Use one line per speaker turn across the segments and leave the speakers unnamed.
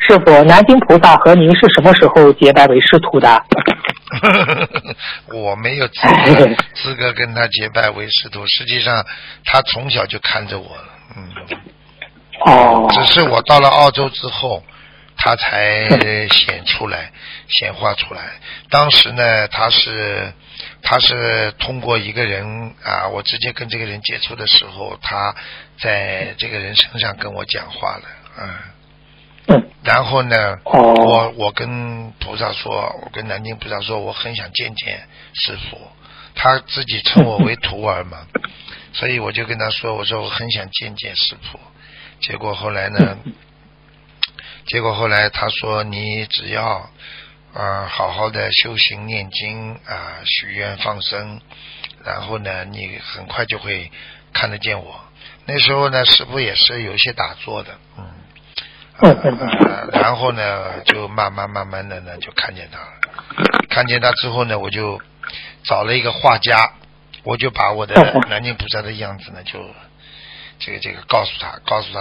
师傅，南京菩萨和您是什么时候结拜为师徒的？
我没有资格跟他结拜为师徒，实际上他从小就看着我了，只是我到了澳洲之后他才显化出来。当时呢他是通过一个人啊，我直接跟这个人接触的时候，他在这个人身上跟我讲话了，然后呢我跟菩萨说，我跟南京菩萨说我很想见见师父，他自己称我为徒儿嘛，所以我就跟他说，我说我很想见见师父。结果后来他说，你只要好好的修行念经啊，许愿放生，然后呢你很快就会看得见我。那时候呢师父也是有一些打坐的，然后呢就慢慢的呢就看见他了。看见他之后呢，我就找了一个画家，我就把我的南京菩萨的样子呢就这个告诉他，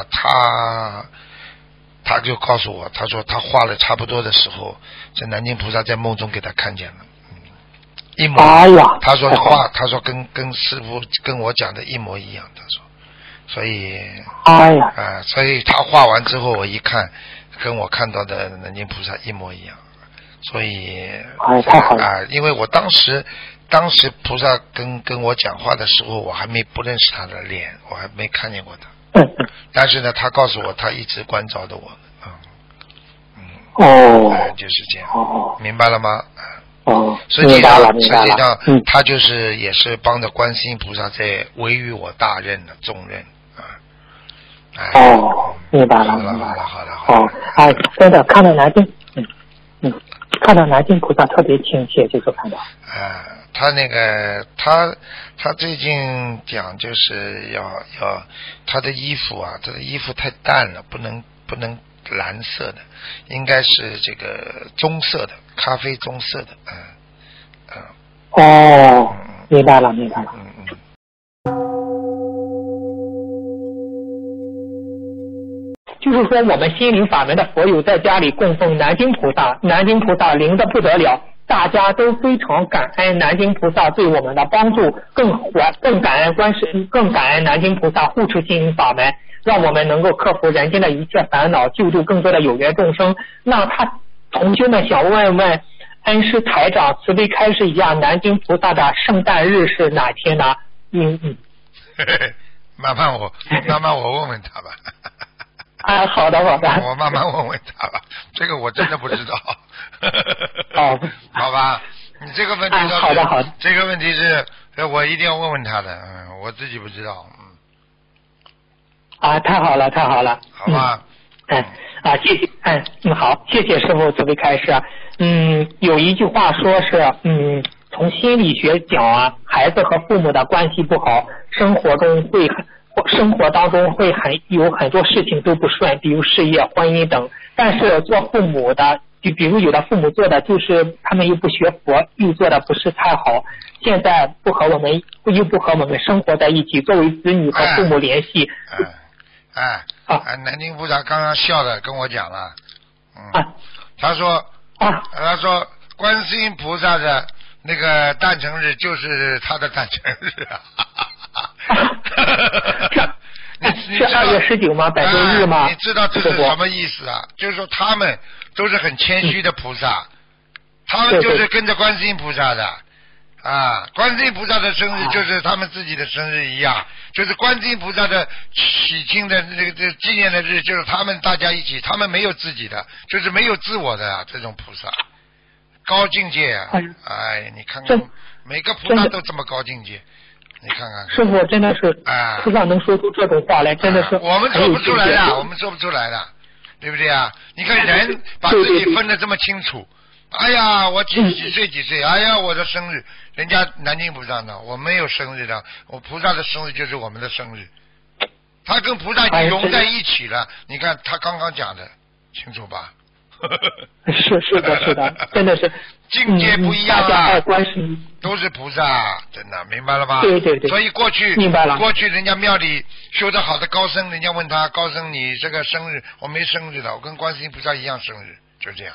他就告诉我，他说他画了差不多的时候，这南京菩萨在梦中给他看见了，一模，他说跟师父跟我讲的一模一样，他说，所以所以他画完之后，我一看，跟我看到的南京菩萨一模一样，所以因为我当时菩萨跟我讲话的时候，我还不认识他的脸，我还没看见过他。但是呢，他告诉我，他一直关照着我们。就是这样。明白了吗？实际上，他就是也是帮着观世音菩萨在维于我大任的重任
明白了。
好的。
真的看到南京，看到南京菩萨特别亲切，就是看到。
他那个他最近讲就是要他的衣服啊，他的衣服太淡了，不能蓝色的，应该是这个棕色的，咖啡棕色的。
明白了。就是说我们心灵法门的佛友在家里供奉南京菩萨，南京菩萨灵的不得了，大家都非常感恩南京菩萨对我们的帮助，更感恩观世音，更感恩南京菩萨护持心灵法门，让我们能够克服人间的一切烦恼，救度更多的有缘众生。那同学们想问问恩师台长，慈悲开示一下南京菩萨的圣诞日是哪天呢？
慢慢我问问他吧。
好的。
我慢慢问他吧，这个我真的不知道。好吧，你这个问题
好的。
这个问题是我一定要问他的，我自己不知道。
太好了。
好吧。
谢谢。好，谢谢师父慈悲开示。有一句话说是，从心理学讲啊，孩子和父母的关系不好，生活当中会有很多事情都不顺，比如事业、婚姻等。但是做父母的，就比如有的父母做的就是他们又不学佛，又做的不是太好，现在不和我们生活在一起，作为子女和父母联系。
南京菩萨刚刚笑的跟我讲了，他说观世音菩萨的那个诞辰日就是他的诞辰日
是2月19吗？百周日吗？
你知道这是什么意思啊？就是说他们都是很谦虚的菩萨，他们就是跟着观世音菩萨的观世音菩萨的生日就是他们自己的生日一样，就是观世音菩萨的喜庆的这个纪念的日，就是他们大家一起，他们没有自己的，就是没有自我的这种菩萨，高境界你看看每个菩萨都这么高境界，你看看
师父真的是菩萨能说出这种话来，真的是
我们说不出来的，对不对啊？你看人把自己分得这么清楚，我几岁，我的生日，人家南京菩萨呢，我没有生日的，我菩萨的生日就是我们的生日，他跟菩萨已经融在一起了，你看他刚刚讲的清楚吧？
是的，真的是
境界不一样啊，
大家爱观世音
都是菩萨，真的明白了吧？
对，
所以过去
明白了。
过去人家庙里修得好的高僧，人家问他高僧你这个生日，我没生日的，我跟观世音菩萨一样生日，就这样。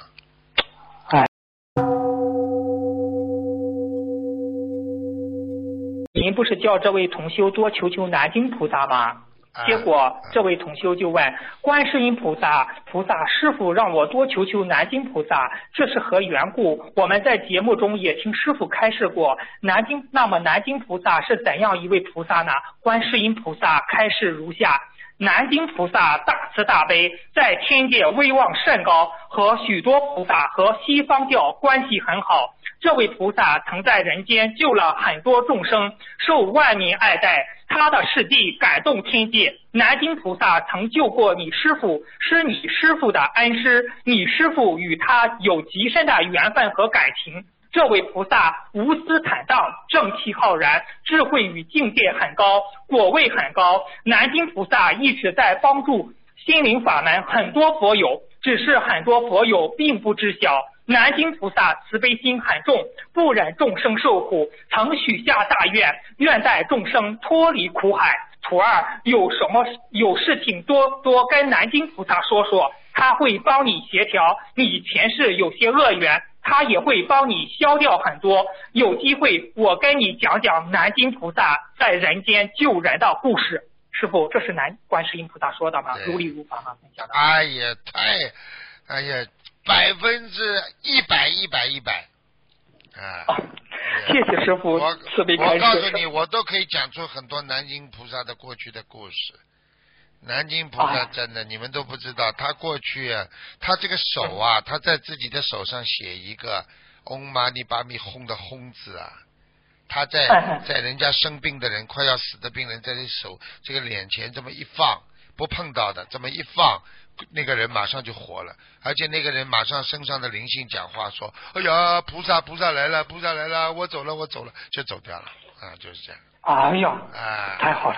您不是叫这位同修多求求南京菩萨吗？结果这位同修就问观世音菩萨师父让我多求求南京菩萨，这是何缘故？我们在节目中也听师父开示过那么南京菩萨是怎样一位菩萨呢？观世音菩萨开示如下：南京菩萨大慈大悲，在天界威望甚高，和许多菩萨和西方教关系很好。这位菩萨曾在人间救了很多众生，受万民爱戴，他的事迹感动天界。南京菩萨曾救过你师父，是你师父的恩师，你师父与他有极深的缘分和感情。这位菩萨无私坦荡，正气浩然，智慧与境界很高，果位很高。南京菩萨一直在帮助心灵法门很多佛友，只是很多佛友并不知晓。南京菩萨慈悲心很重，不忍众生受苦，曾许下大愿，愿带众生脱离苦海。徒儿有事情多跟南京菩萨说说，他会帮你协调。你前世有些恶缘，他也会帮你消掉很多。有机会我跟你讲讲南京菩萨在人间救人的故事。师父，这是观世音菩萨说的吗？如理如法吗？
哎呀100%啊！
谢谢师父慈悲开示。
我告诉你，我都可以讲出很多南京菩萨的过去的故事。南京菩萨真的，你们都不知道，他过去他这个手啊，他在自己的手上写一个嗡嘛呢叭咪吽的吽字啊，他在人家生病的人快要死的病人在这个脸前这么一放，不碰到的这么一放，那个人马上就活了，而且那个人马上身上的灵性讲话说：“哎呀，菩萨来了，菩萨来了，我走了，就走掉了啊，就是这样。”
哎呀，太好了！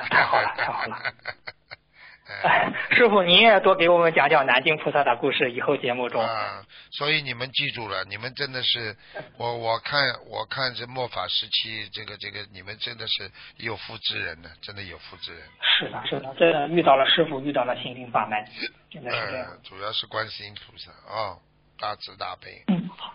师父，您也多给我们讲讲南京菩萨的故事，以后节目中。
所以你们记住了，你们真的是，我看这末法时期，这个你们真的是有福之人呢，真的有福之人。
是的，真的遇到了师父，遇到了心灵法门，真的是这样。
主要是观世音菩萨大慈大悲。
好。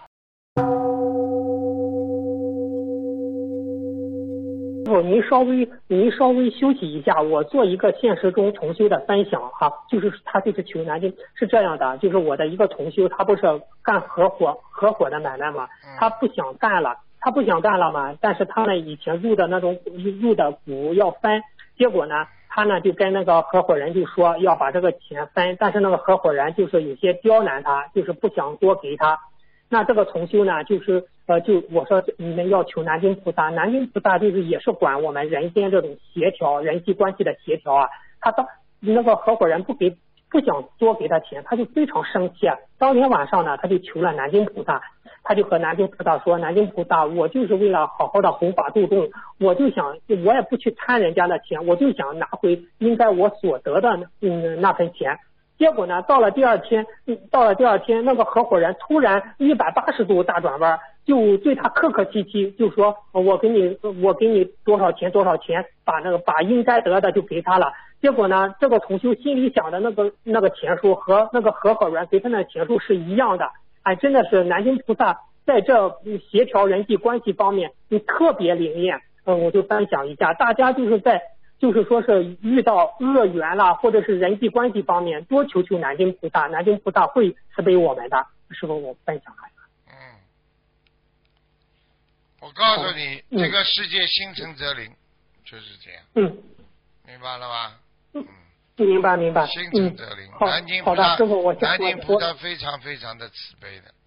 您稍微休息一下，我做一个现实中同修的分享哈，他就是求南京是这样的，就是我的一个同修，他不是干合伙的买卖嘛，他不想干了嘛，但是他呢以前入的股要分，结果呢他呢就跟那个合伙人就说要把这个钱分，但是那个合伙人就是有些刁难他，就是不想多给他。那这个同修呢，就我说你们要求南京菩萨就是也是管我们人间这种协调人际关系的协调啊。那个合伙人不想多给他钱，他就非常生气。当天晚上呢，他就求了南京菩萨，他就和南京菩萨说：“南京菩萨，我就是为了好好的弘法度众，我也不去贪人家的钱，我就想拿回应该我所得的那份钱。”结果呢，到了第二天，那个合伙人突然180度大转弯，就对他客客气气，就说我给你多少钱，把应该得的就给他了。结果呢，这个同修心里想的那个钱数和那个合伙人给他的钱数是一样的。真的是南京菩萨在这协调人际关系方面特别灵验。我就分享一下，大家就是说是遇到恶缘了，或者是人际关系方面，多求求南京菩萨，南京菩萨会慈悲我们的。是不是我分享开？
我告诉你，这个世界心诚则灵，就是这样。明白了吗？
明白。
心诚则灵。南京菩萨非常非常的慈悲的。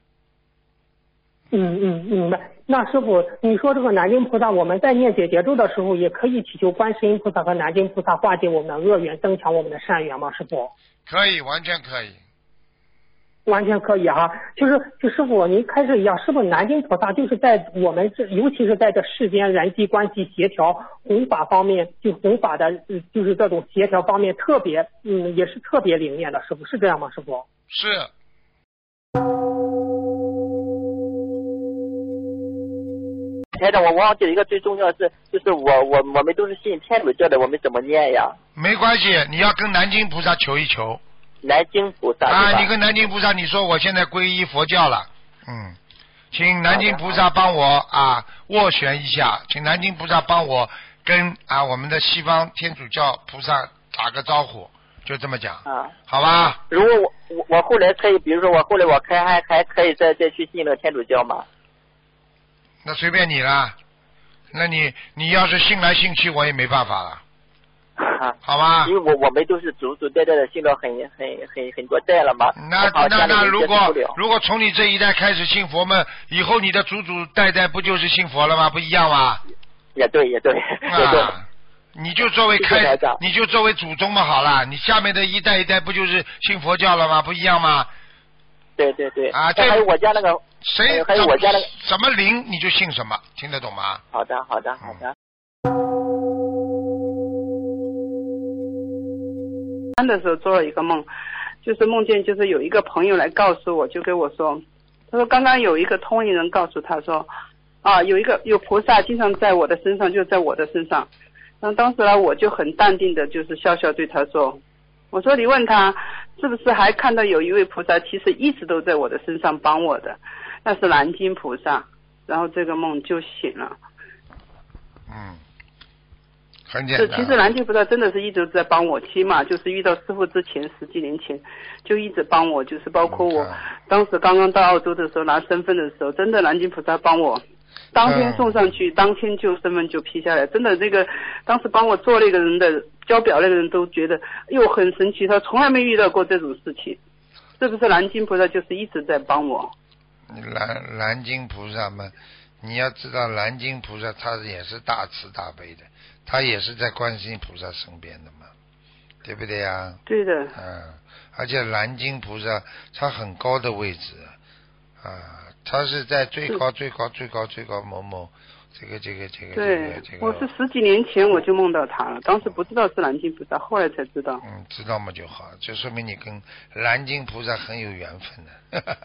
明白。那师傅，你说这个南京菩萨，我们在念解结咒的时候，也可以祈求观世音菩萨和南京菩萨化解我们的恶缘，增强我们的善缘吗？师傅？
可以，完全可以。
完全可以哈。就师傅，您开始一样，是不是南京菩萨就是在我们尤其是在这世间人际关系协调弘法方面，就弘法的就是这种协调方面特别也是特别灵验的，师傅是这样吗？师傅？
是。
台长，我忘记了一个最重要的是，就是我们都是信天主教的，我们怎么念呀？
没关系，你要跟南京菩萨求一求。
南京菩萨
啊，你跟南京菩萨，你说我现在皈依佛教了，请南京菩萨帮我斡旋一下，请南京菩萨帮我跟我们的西方天主教菩萨打个招呼，就这么讲，好吧？
如果我后来可以，比如说我后来还可以再去信那个天主教吗？
那随便你了，那你要是信来信去，我也没办法了，好吧？
因为我们都是祖祖代代的信了很多代了嘛。
那如果从你这一代开始信佛嘛，以后你的祖祖代代不就是信佛了吗？不一样吗？
也对。
你就作为祖宗嘛，好了，你下面的一代一代不就是信佛教了吗？不一样吗？
对。这还有我家那个。还有我家的
什么灵你就信什么，听得懂吗？
好的。
的时候做了一个梦，就是梦见就是有一个朋友来告诉我，就跟我说，他说刚刚有一个通灵人告诉他说，有菩萨经常在我的身上，就在我的身上。然后当时呢，我就很淡定的，就是笑笑对他说，我说你问他是不是还看到有一位菩萨，其实一直都在我的身上帮我的。那是南京菩萨，然后这个梦就醒了。
很简单。
其实南京菩萨真的是一直在帮我，起码就是遇到师父之前10几年前就一直帮我，就是包括我当时刚刚到澳洲的时候拿身份的时候，真的南京菩萨帮我，当天送上去，当天就身份就批下来，真的这个当时帮我做那个人的交表那个人都觉得很神奇，他从来没遇到过这种事情，是不是南京菩萨就是一直在帮我？
南京菩萨嘛，你要知道南京菩萨他也是大慈大悲的，他也是在观世音菩萨身边的嘛，对不对呀？
对的。
而且南京菩萨他很高的位置他是在最高某某这个。
对，我是10几年前我就梦到他了，当时不知道是南京菩萨，后来才知道。
知道嘛就好，就说明你跟南京菩萨很有缘分的。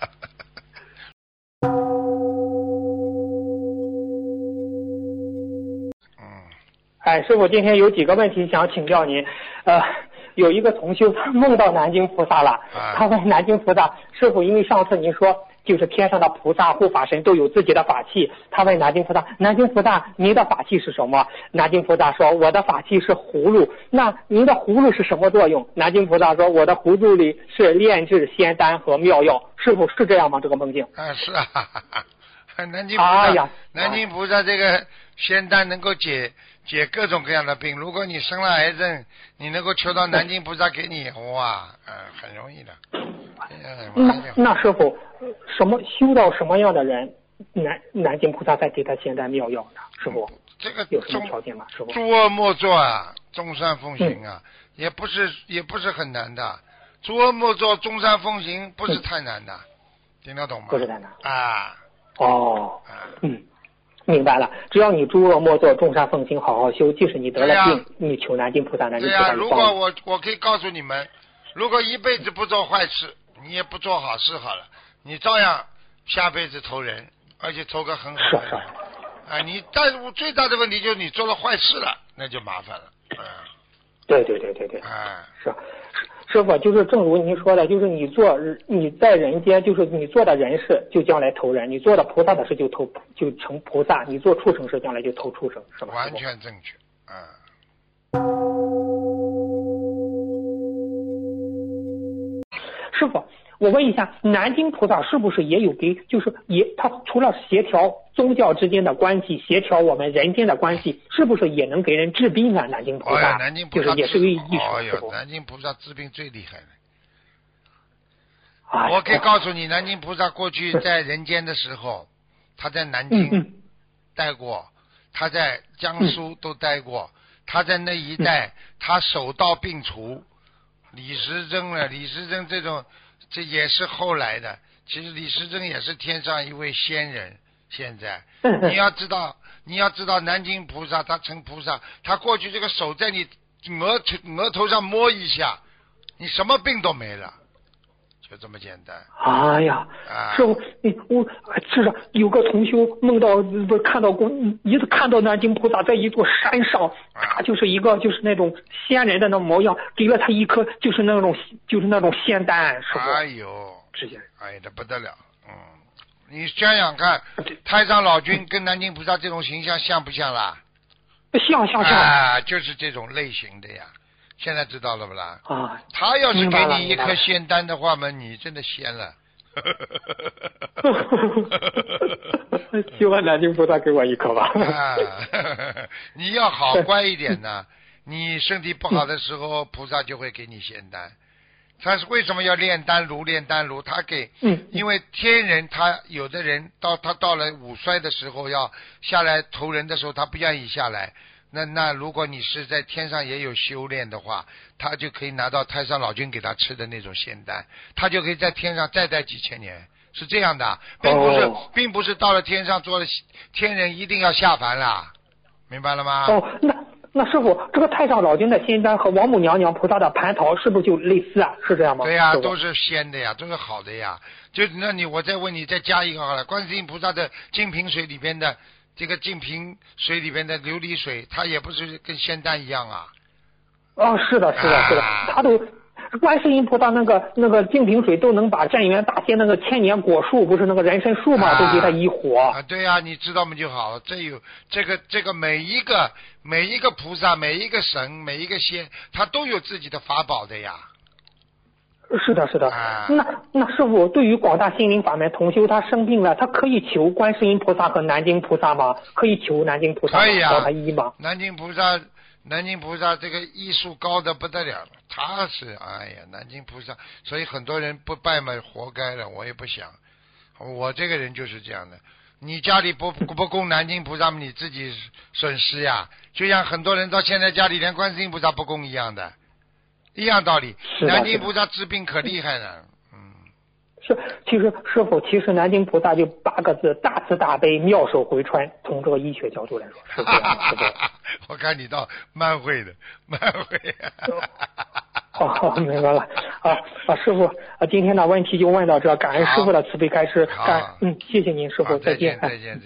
师傅，今天有几个问题想请教您。有一个同修他梦到南京菩萨了，他问南京菩萨，师傅，因为上次您说就是天上的菩萨护法神都有自己的法器，他问南京菩萨，您的法器是什么？南京菩萨说，我的法器是葫芦。那您的葫芦是什么作用？南京菩萨说，我的葫芦里是炼制仙丹和妙药。师傅是这样吗？这个梦境？
是啊。南京菩萨这个仙丹能够解各种各样的病，如果你生了癌症，你能够求到南京菩萨给你，很容易的。
那师傅，修到什么样的人，南京菩萨再给他仙丹妙药呢？师傅，
这个
有什么条件吗？师傅，
诸恶莫作众善奉行也不是很难的，诸恶莫作众善奉行不是太难的，听得懂吗？
不是太难明白了，只要你诸恶莫作，众善奉行，好好修，即使你得了病，你求南京菩萨，南京菩萨
如果我可以告诉你们，如果一辈子不做坏事，你也不做好事好了，你照样下辈子投人，而且投个很好的。但最大的问题就是你做了坏事了，那就麻烦了。
对。是。师傅，就是正如您说的，就是你在人间，就是你做的人事就将来投人，你做的菩萨的事就成菩萨，你做畜生事将来就投畜生，是吧？
完全正确。
师傅，我问一下，南京菩萨是不是也有他除了协调宗教之间的关系，协调我们人间的关系，是不是也能给人治病呢？南京菩萨，
南京菩萨
就是也是个艺术。
南京菩萨治病最厉害的。我可以告诉你，南京菩萨过去在人间的时候，他在南京待过，他在江苏都待过，他在那一带他手到病除。李时珍这种，这也是后来的。其实李时珍也是天上一位仙人。现在你要知道南京菩萨他成菩萨，他过去这个手在你额头上摸一下，你什么病都没了， 就这么简单。
哎呀，师傅，我是有个同修梦到不是看到过，一直看到南京菩萨在一座山上，他就是一个就是那种仙人的那模样，给了他一颗就是那种仙丹，师傅。
哎呦，哎这不得了，你想想看，太上老君跟南京菩萨这种形象像不像啦？
像
啊，就是这种类型的呀。现在知道了不啦？
啊，
他要是给你一颗仙丹的话嘛，你真的仙了。
希望南京菩萨给我一颗吧。
啊，你要好乖一点呢。你身体不好的时候，菩萨就会给你仙丹。他是为什么要炼丹炉？他给，因为天人他有的人他到了五衰的时候要下来投人的时候，他不愿意下来。那如果你是在天上也有修炼的话，他就可以拿到太s上老君给他吃的那种仙丹，他就可以在天上再待几千年，是这样的，并不是到了天上做了天人一定要下凡啦，明白了吗？
那师傅，这个太上老君的仙丹和王母娘娘菩萨的蟠桃是不是就类似啊？是这样吗？
对呀，都是仙的呀，都是好的呀。就那我再问你，再加一个好了，观世音菩萨的净瓶水里边的。这个净瓶水里边的琉璃水，它也不是跟仙丹一样啊。
是的，它都观世音菩萨那个净瓶水都能把镇元大仙那个千年果树，不是那个人参树嘛，都给它一火。
对呀，你知道吗就好了。这个每一个菩萨、每一个神、每一个仙，他都有自己的法宝的呀。
是的。那师傅，对于广大心灵法门同修，他生病了，他可以求观世音菩萨和南京菩萨吗？可以求南京菩萨保他医吗？
南京菩萨这个医术高的不得了，他是南京菩萨，所以很多人不拜嘛，活该了。我也不想，我这个人就是这样的。你家里不供南京菩萨，你自己损失呀。就像很多人到现在家里连观世音菩萨不供一样的。一样道理，南京菩萨治病可厉害了。
其实师傅，南京菩萨就8个字：大慈大悲，妙手回春。从这个医学角度来说，是这样的。
我看你倒蛮会的，蛮会。
明白了。师傅，今天的问题就问到这，感恩师傅的慈悲开示。谢谢您，师傅，再见。
再见。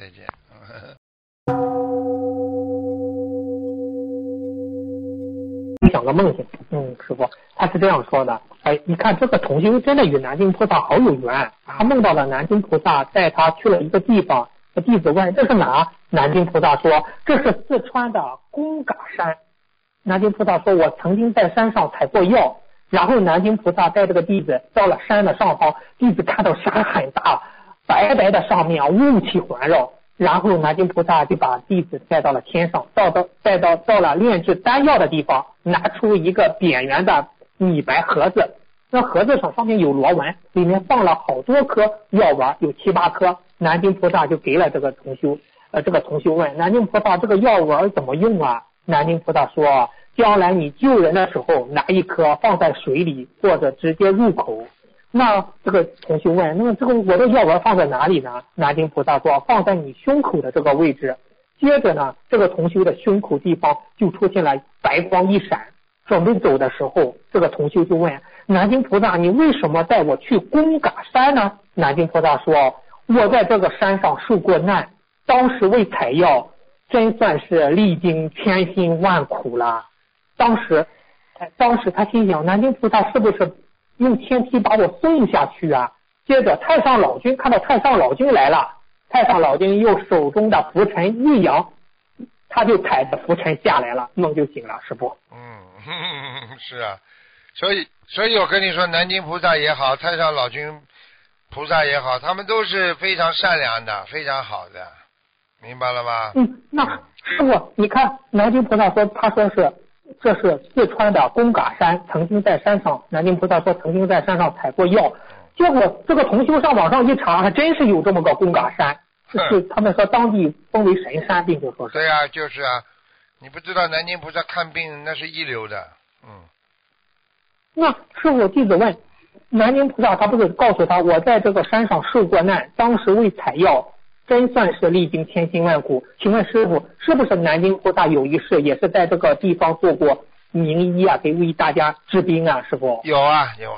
讲个梦境，师傅，他是这样说的，你看这个同修真的与南京菩萨好有缘，他梦到了南京菩萨带他去了一个地方，弟子问这是哪？南京菩萨说这是四川的贡嘎山。南京菩萨说我曾经在山上采过药，然后南京菩萨带这个弟子到了山的上方，弟子看到山很大，白白的上面雾气环绕，然后南京菩萨就把弟子带到了天上，到了炼制丹药的地方，拿出一个扁圆的米白盒子，那盒子上面有螺纹，里面放了好多颗药丸，有7、8颗。南京菩萨就给了这个同修，这个同修问南京菩萨这个药丸怎么用啊？南京菩萨说将来你救人的时候拿一颗放在水里，或者直接入口。那这个同修问，那这个我的药丸放在哪里呢？南京菩萨说放在你胸口的这个位置。接着呢，这个同修的胸口地方就出现了白光一闪。准备走的时候，这个同修就问南京菩萨，你为什么带我去贡嘎山呢？南京菩萨说我在这个山上受过难，当时为采药真算是历经千辛万苦了。当时他心想，南京菩萨是不是用天梯把我送下去啊？接着太上老君看到太上老君来了，太上老君用手中的拂尘一扬，他就踩着拂尘下来了，梦就醒了，师父。
是啊，所以我跟你说，南京菩萨也好，太上老君菩萨也好，他们都是非常善良的，非常好的，明白了吗？
那师父，你看南京菩萨说，他说这是四川的贡嘎山，曾经在山上，南京菩萨说曾经在山上采过药，结果这个同修上网上一查，还真是有这么个贡嘎山，是他们说当地封为神山，并且说是。
对啊，就是啊，你不知道南京菩萨看病那是一流的。
那师父，弟子问南京菩萨，他不是告诉他我在这个山上受过难，当时为采药真算是历经千辛万苦，请问师父，是不是南京菩萨有一世也是在这个地方做过名医啊，给为大家治病啊？师父。
有啊，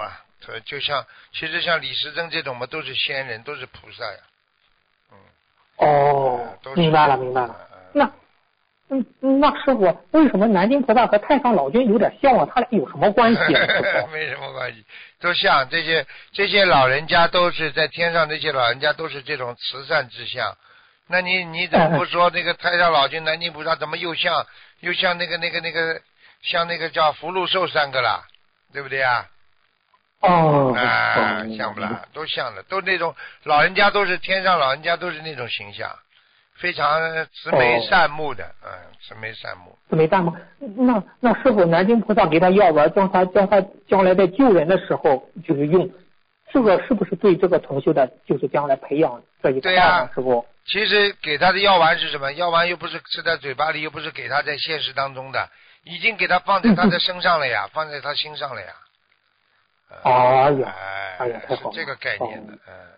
其实像李时珍这种嘛，都是仙人，都是菩萨呀。
明白了。那师傅，为什么南京菩萨和太上老君有点像啊？他俩有什么关系啊？
没什么关系，都像这些老人家都是在天上，这些老人家都是这种慈善之相。那你怎么不说那个太上老君、南京菩萨怎么又像那个像那个叫福禄寿三个啦，对不对啊？像不啦？都像的，都那种老人家都是天上老人家都是那种形象。非常慈眉善目的，慈眉善目。
那师傅，南京菩萨给他药丸，将他将来在救人的时候就是用，这个是不是对这个同修的，就是将来培养这一块呢？师傅，
其实给他的药丸是什么？药丸又不是吃在嘴巴里，又不是给他在现实当中的，已经给他放在他的身上了呀，放在他心上了呀。
太好了，
是这个概念的，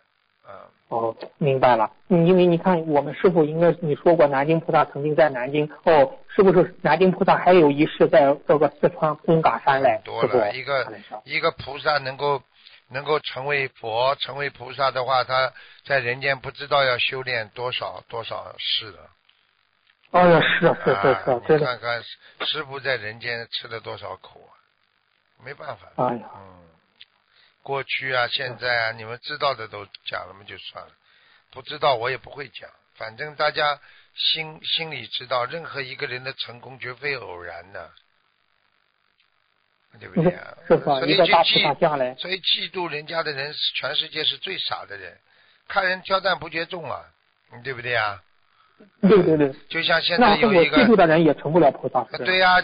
明白了。因为你看，我们师傅应该你说过，南京菩萨曾经在南京。是不是南京菩萨还有一世在这个四川贡嘎山来？
多了一个菩萨能够成为佛、成为菩萨的话，他在人间不知道要修炼多少世了。
是，
你看看师父在人间吃了多少苦啊，没办法。过去啊，现在啊，你们知道的都讲了嘛，就算了；不知道我也不会讲。反正大家心里知道，任何一个人的成功绝非偶然的，对不对啊？所以嫉妒人家的人，全世界是最傻的人。看人挑担不觉重啊，对不对啊？
对。
就像现在有一个
嫉妒的人也成不了菩萨。
对呀。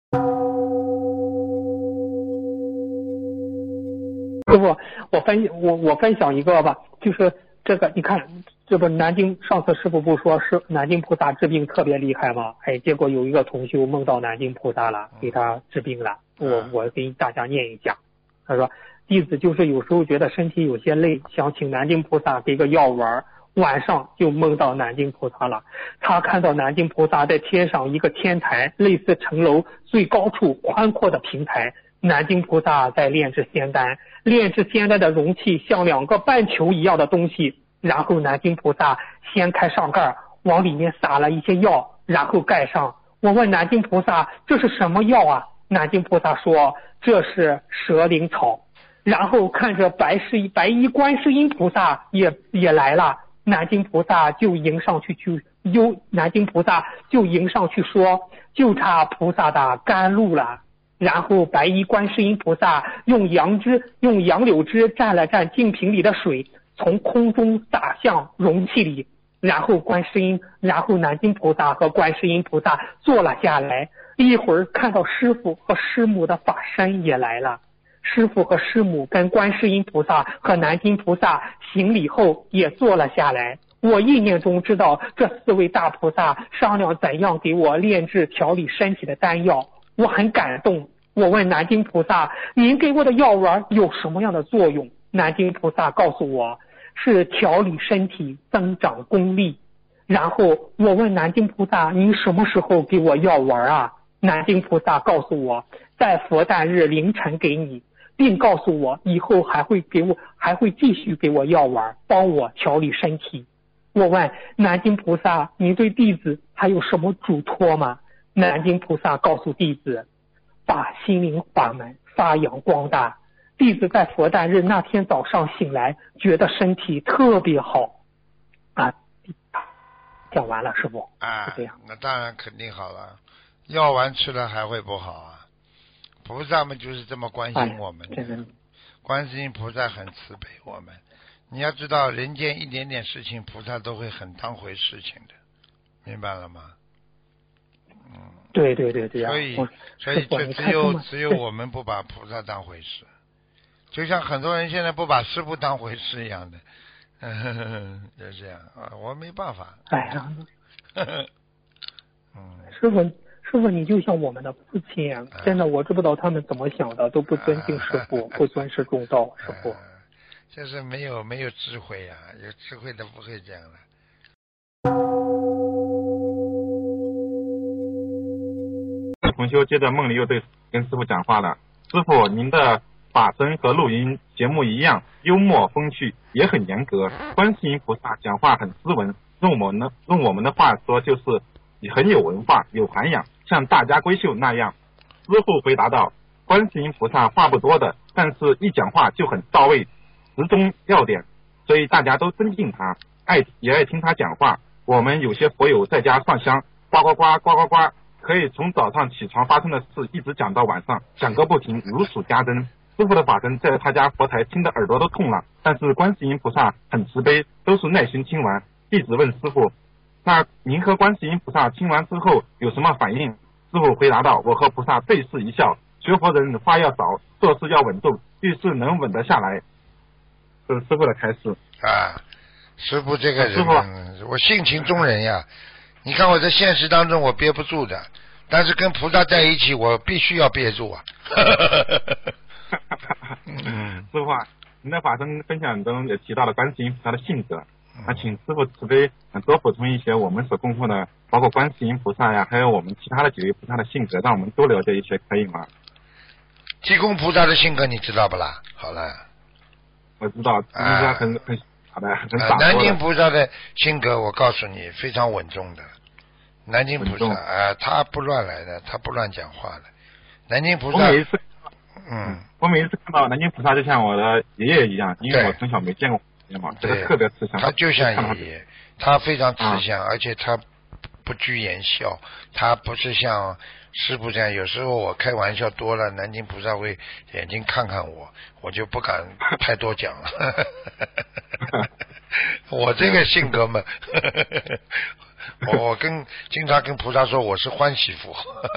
师傅，我分享一个吧，就是这个，你看，这不南京上次师傅不说是南京菩萨治病特别厉害吗？结果有一个同修梦到南京菩萨了，给他治病了。我给大家念一下，他说弟子就是有时候觉得身体有些累，想请南京菩萨给个药丸，晚上就梦到南京菩萨了。他看到南京菩萨在天上一个天台，类似城楼最高处宽阔的平台。南京菩萨在炼制仙丹，炼制仙丹的容器像2个半球一样的东西，然后南京菩萨掀开上盖，往里面撒了一些药，然后盖上。我问南京菩萨这是什么药啊？南京菩萨说这是蛇灵草。然后看着白衣观世音菩萨也来了，南京菩萨就迎上去说就差菩萨的甘露了。然后白衣观世音菩萨用杨柳枝蘸了蘸净瓶里的水，从空中洒向容器里，然后南京菩萨和观世音菩萨坐了下来。一会儿看到师父和师母的法身也来了，师父和师母跟观世音菩萨和南京菩萨行礼后也坐了下来。我意念中知道这4位大菩萨商量怎样给我炼制调理身体的丹药，我很感动。我问南京菩萨，您给我的药丸有什么样的作用？南京菩萨告诉我是调理身体，增长功力。然后我问南京菩萨，您什么时候给我药丸啊？南京菩萨告诉我在佛诞日凌晨给你，并告诉我以后还会继续给我药丸，帮我调理身体。我问南京菩萨，您对弟子还有什么嘱托吗？南京菩萨告诉弟子，把心灵法门发扬光大。弟子在佛诞日那天早上醒来，觉得身体特别好。讲完了，师傅。是这样。
那当然肯定好了，药丸吃了还会不好啊？菩萨们就是这么关心我们的。观世音菩萨很慈悲我们。你要知道，人间一点点事情，菩萨都会很当回事情的，明白了吗？
对。
所以就只有我们不把菩萨当回事，就像很多人现在不把师父当回事一样的，就这样啊，我没办法。
师傅，你就像我们的父亲，真的，我知不道他们怎么想的，都不尊敬师父，不尊师重道，师父。
就是没有智慧啊，有智慧的不会这样的。
同修接着梦里又对跟师父讲话了，师父，您的法身和录音节目一样，幽默风趣，也很严格。观世音菩萨讲话很斯文，用我们的话说就是很有文化有涵养，像大家闺秀那样。师父回答道，观世音菩萨话不多的，但是一讲话就很到位，直中要点，所以大家都尊敬他，也爱听他讲话。我们有些佛友在家上香，呱呱呱呱呱呱，可以从早上起床发生的事一直讲到晚上，讲个不停，如数家珍。师父的法身在他家佛台听得耳朵都痛了，但是观世音菩萨很慈悲，都是耐心听完。弟子问师父，那您和观世音菩萨听完之后有什么反应？师父回答道，我和菩萨对视一笑，学佛人话要少，做事要稳重，遇事能稳得下来。这是师父的开示
啊。师父这个人，我性情中人呀。你看我在现实当中我憋不住的，但是跟菩萨在一起我必须要憋住啊。
师父啊，您的法身分享中也提到了观世音菩萨的性格，请师父慈悲多补充一些我们所供奉的，包括观世音菩萨呀，还有我们其他的几位菩萨的性格，让我们多了解一些，可以吗？
济公菩萨的性格你知道不啦？好了，
我知道，菩萨很好的，很洒脱的。
南京菩萨的性格，我告诉你，非常稳重的。南京菩萨他不乱来的，他不乱讲话的。南京菩萨，
我每一次看到南京菩萨，就像我的爷爷一样，因为我从小没见过爷爷嘛，这个特别慈祥。
他就像爷爷，他非常慈祥，而且他不拘言笑，他不是像师父这样，有时候我开玩笑多了，南京菩萨会眼睛看看我，我就不敢太多讲了。我这个性格嘛，我经常跟菩萨说我是欢喜佛。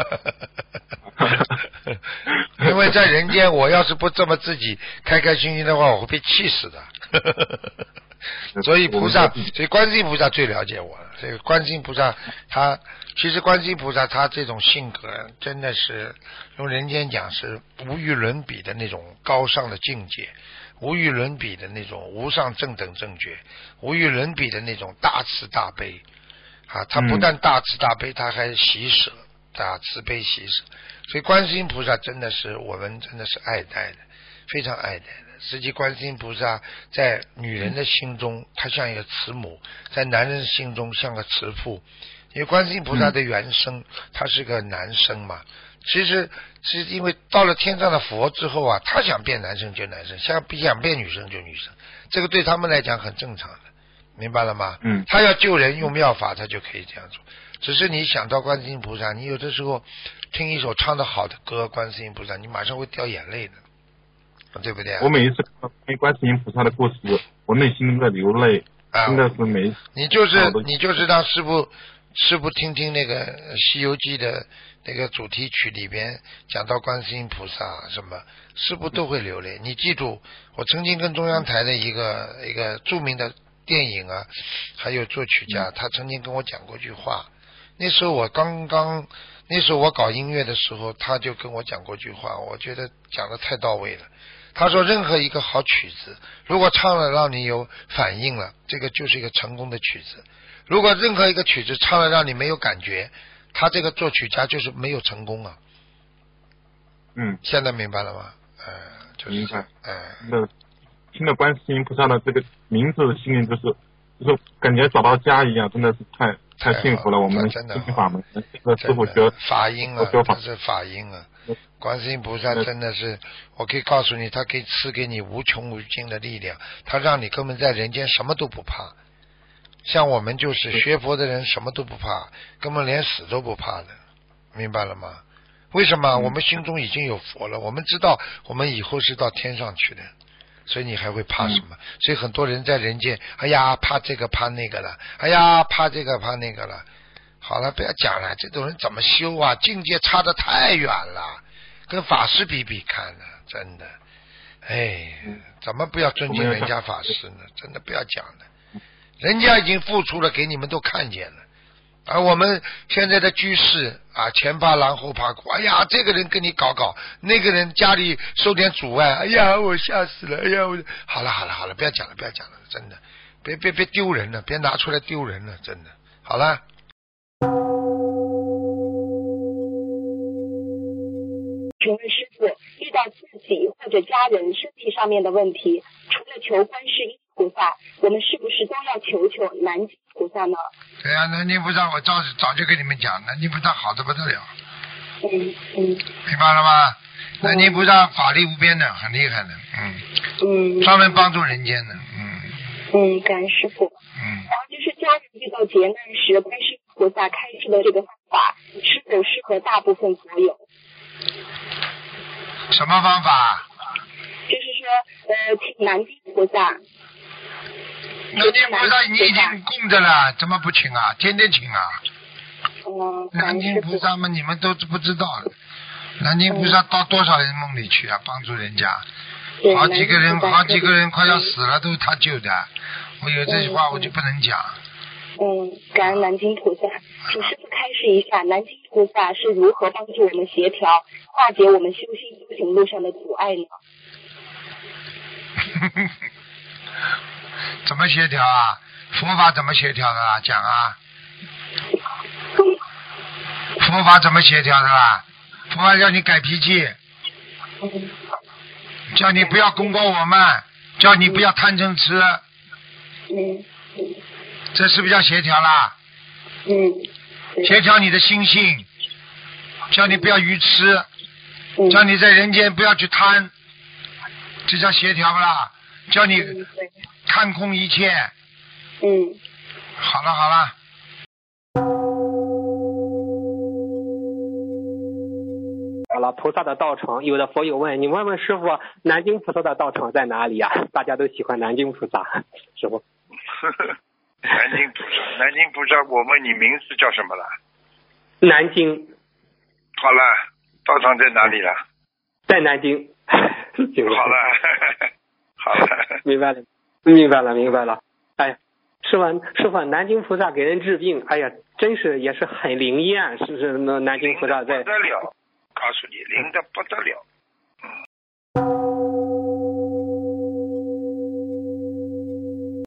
因为在人间我要是不这么自己开开心心的话，我会被气死的。所以观世音菩萨最了解我了。这个观世音菩萨其实观世音菩萨他这种性格真的是用人间讲是无与伦比的那种高尚的境界，无与伦比的那种无上正等正觉，无与伦比的那种大慈大悲啊！他不但大慈大悲，他还喜舍，慈悲喜舍。所以观世音菩萨真的是我们真的是爱戴的，非常爱戴的。实际观世音菩萨在女人的心中她像一个慈母，在男人的心中像个慈父。因为观世音菩萨的原生他是个男生嘛，其实是因为到了天上的佛之后啊，他想变男生就男生，想变女生就女生，这个对他们来讲很正常的，明白了吗？他要救人用妙法他就可以这样做。只是你想到观世音菩萨，你有的时候听一首唱得好的歌，观世音菩萨你马上会掉眼泪的，对不对啊？
我每一次看观世音菩萨的故事，我内心都在流泪，真的是你
就是让师父听听那个西游记的那个主题曲里边讲到观世音菩萨什么，师父都会流泪。你记住，我曾经跟中央台的一个著名的电影啊还有作曲家，他曾经跟我讲过一句话，那时候我搞音乐的时候，他就跟我讲过一句话，我觉得讲得太到位了。他说任何一个好曲子，如果唱了让你有反应了，这个就是一个成功的曲子。如果任何一个曲子唱了让你没有感觉，他这个作曲家就是没有成功啊。现在明白了吗？就是
明白。听了观世音菩萨的这个名字，心里就是感觉找到家一样，真的是太幸福了。我们心灵法门，这个师父学
法音啊，这是法音啊。观世音菩萨真的是，我可以告诉你，他可以赐给你无穷无尽的力量，他让你根本在人间什么都不怕。像我们就是学佛的人，什么都不怕，根本连死都不怕的，明白了吗？为什么？我们心中已经有佛了，我们知道我们以后是到天上去的，所以你还会怕什么？所以很多人在人间，哎呀，怕这个怕那个了，哎呀，怕这个怕那个了。好了，不要讲了，这种人怎么修啊？境界差得太远了，跟法师比看呢，真的。怎么不要尊敬人家法师呢？真的不要讲的。人家已经付出了，给你们都看见了，而我们现在的居士啊，前怕狼后怕虎，哎呀，这个人跟你搞，那个人家里受点阻碍，哎呀，我吓死了，哎呀，好了，不要讲了，真的，别丢人了，别拿出来丢人了，真的，好了。
请问师父，遇到自己或或者家人身体上面的问题，除了求观世音菩萨，我们是不是都要求南京菩萨呢？
对啊，南京菩萨我早就跟你们讲，南京菩萨好的不得了。明白了吗？南京菩萨法力无边的，很厉害的，专门帮助人间的，
感恩师父。然后就是家人遇到劫难时，观世音菩萨开示的这个方法，是否适合大部分佛友？
什么方法？
就是说，请南京菩萨。
南京菩萨你已经供着了，怎么不请啊？天天请啊。南京菩萨嘛，你们都不知道的。南京菩萨到多少人梦里去啊？帮助人家，好几个人快要死了，都是他救的。我有这句话我就不能讲。
感恩南京菩萨，请师父开示一下，南京菩萨是如何帮助我们协调、化解我们修行路上的阻碍呢？
怎么协调啊？佛法怎么协调的啦？讲啊。佛法怎么协调的啦？佛法叫你改脾气，叫你不要功过我们，叫你不要贪嗔痴。这是不是叫协调啦？协调你的心性，叫你不要愚痴，叫你在人间不要去贪，这叫协调不啦？叫你看空一切。好了。
好了，菩萨的道场，有的佛友问你问问师傅，南京菩萨的道场在哪里呀？大家都喜欢南京菩萨，师傅。
南京菩萨，我问你名字叫什么了？
南京。
好了，道场在哪里了？
在南京。
好了。
明白了。哎，师傅，南京菩萨给人治病，哎呀，真是也是很灵验，是不是？南京菩萨在。
不得了，告诉你，灵的不得了。